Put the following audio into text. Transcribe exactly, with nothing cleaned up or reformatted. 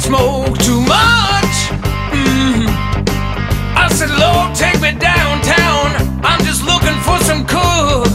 smoke too much. Mm. I said, Lord, take me downtown. I'm just looking for some cool.